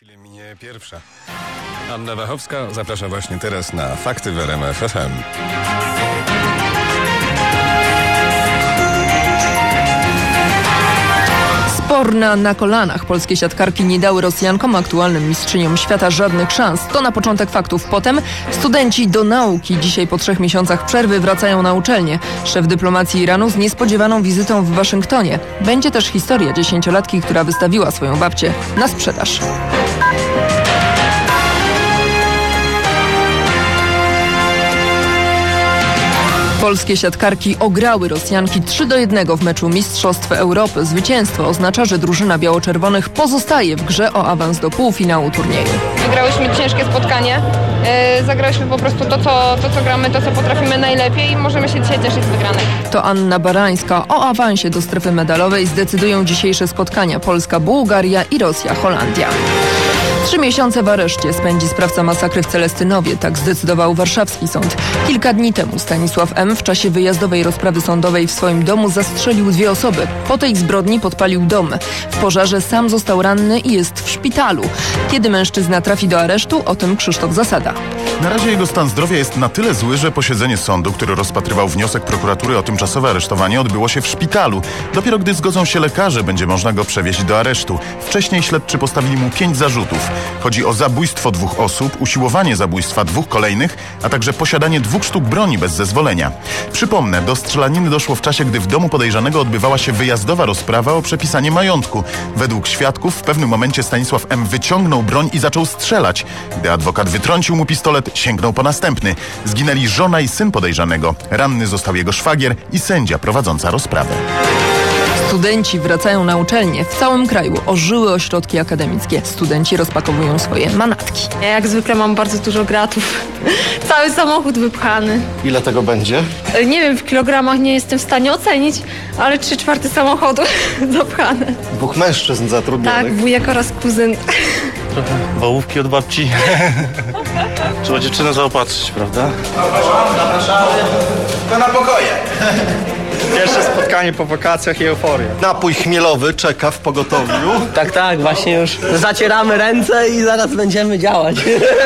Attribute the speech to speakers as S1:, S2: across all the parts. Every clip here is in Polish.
S1: chwilę minie pierwsza. Anna Wachowska zaprasza właśnie teraz na Fakty w RMF FM.
S2: Sporna na kolanach. Polskie siatkarki nie dały Rosjankom, aktualnym mistrzyniom świata, żadnych szans. To na początek faktów. Potem studenci do nauki. Dzisiaj po 3 miesiącach przerwy wracają na uczelnię. Szef dyplomacji Iranu z niespodziewaną wizytą w Waszyngtonie. Będzie też historia 10-latki, która wystawiła swoją babcię na sprzedaż. Polskie siatkarki ograły Rosjanki 3-1 w meczu Mistrzostw Europy. Zwycięstwo oznacza, że drużyna biało-czerwonych pozostaje w grze o awans do półfinału turnieju.
S3: Wygrałyśmy ciężkie spotkanie, zagrałyśmy po prostu to, co gramy, to, co potrafimy najlepiej i możemy się dzisiaj cieszyć z wygranej.
S2: To Anna Barańska. O awansie do strefy medalowej zdecydują dzisiejsze spotkania Polska, Bułgaria i Rosja, Holandia. 3 miesiące w areszcie spędzi sprawca masakry w Celestynowie. Tak zdecydował warszawski sąd. Kilka dni temu Stanisław M. w czasie wyjazdowej rozprawy sądowej w swoim domu zastrzelił 2 osoby. Po tej zbrodni podpalił dom. W pożarze sam został ranny i jest w szpitalu. Kiedy mężczyzna trafi do aresztu? O tym Krzysztof Zasada.
S4: Na razie jego stan zdrowia jest na tyle zły, że posiedzenie sądu, który rozpatrywał wniosek prokuratury o tymczasowe aresztowanie, odbyło się w szpitalu. Dopiero gdy zgodzą się lekarze, będzie można go przewieźć do aresztu. Wcześniej śledczy postawili mu 5 zarzutów. Chodzi o zabójstwo 2 osób, usiłowanie zabójstwa 2 kolejnych, a także posiadanie 2 sztuk broni bez zezwolenia. Przypomnę, do strzelaniny doszło w czasie, gdy w domu podejrzanego odbywała się wyjazdowa rozprawa o przepisanie majątku. Według świadków w pewnym momencie Stanisław M. wyciągnął broń i zaczął strzelać. Gdy adwokat wytrącił mu pistolet, sięgnął po następny. Zginęli żona i syn podejrzanego. Ranny został jego szwagier i sędzia prowadząca rozprawę.
S2: Studenci wracają na uczelnię. W całym kraju ożyły ośrodki akademickie. Studenci rozpakowują swoje manatki.
S5: Ja jak zwykle mam bardzo dużo gratów. Cały samochód wypchany.
S6: Ile tego będzie?
S5: Nie wiem, w kilogramach nie jestem w stanie ocenić, ale 3/4 samochodu zapchane.
S6: 2 mężczyzn zatrudnionych.
S5: Tak, wujek oraz kuzyn.
S7: Trochę bałówki od babci. Trzeba dziewczynę zaopatrzyć, prawda?
S8: Zapraszamy. To na pokoje.
S7: Pierwsze spotkanie po wakacjach i euforia.
S6: Napój chmielowy czeka w pogotowiu.
S9: Tak, właśnie już zacieramy ręce i zaraz będziemy działać.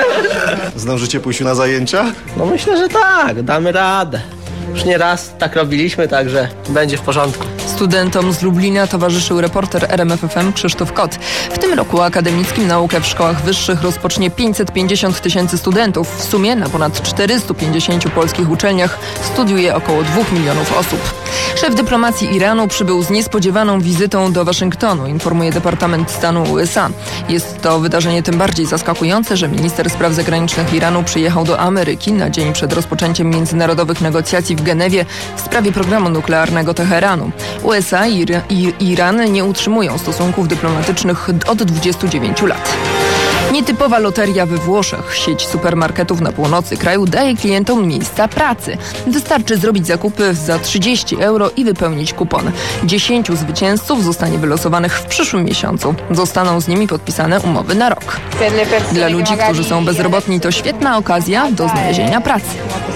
S6: Zdążycie pójść na zajęcia?
S9: No myślę, że tak, damy radę. Już nie raz tak robiliśmy, także będzie w porządku.
S2: Studentom z Lublina towarzyszył reporter RMF FM Krzysztof Kot. W tym roku akademickim naukę w szkołach wyższych rozpocznie 550 000 studentów. W sumie na ponad 450 polskich uczelniach studiuje około 2 milionów osób. Szef dyplomacji Iranu przybył z niespodziewaną wizytą do Waszyngtonu, informuje Departament Stanu USA. Jest to wydarzenie tym bardziej zaskakujące, że minister spraw zagranicznych Iranu przyjechał do Ameryki na dzień przed rozpoczęciem międzynarodowych negocjacji w Genewie w sprawie programu nuklearnego Teheranu. USA i Iran nie utrzymują stosunków dyplomatycznych od 29 lat. Nietypowa loteria we Włoszech. Sieć supermarketów na północy kraju daje klientom miejsca pracy. Wystarczy zrobić zakupy za 30 euro i wypełnić kupon. 10 zwycięzców zostanie wylosowanych w przyszłym miesiącu. Zostaną z nimi podpisane umowy na rok. Dla ludzi, którzy są bezrobotni, to świetna okazja do znalezienia pracy.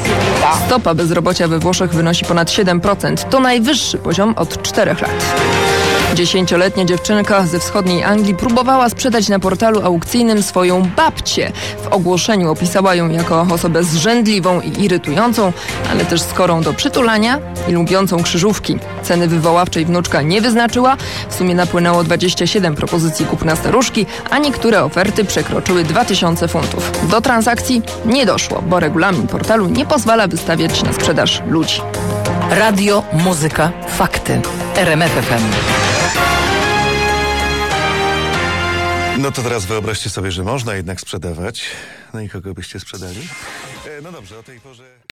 S2: Stopa bezrobocia we Włoszech wynosi ponad 7%. To najwyższy poziom od 4 lat. 10-letnia dziewczynka ze wschodniej Anglii próbowała sprzedać na portalu aukcyjnym swoją babcię. W ogłoszeniu opisała ją jako osobę zrzędliwą i irytującą, ale też skorą do przytulania i lubiącą krzyżówki. Ceny wywoławczej wnuczka nie wyznaczyła. W sumie napłynęło 27 propozycji kupna staruszki, a niektóre oferty przekroczyły 2000 funtów. Do transakcji nie doszło, bo regulamin portalu nie pozwala wystawiać na sprzedaż ludzi.
S10: Radio, muzyka, fakty. RMF FM.
S1: No to teraz wyobraźcie sobie, że można jednak sprzedawać. No i kogo byście sprzedali? No dobrze, o tej porze...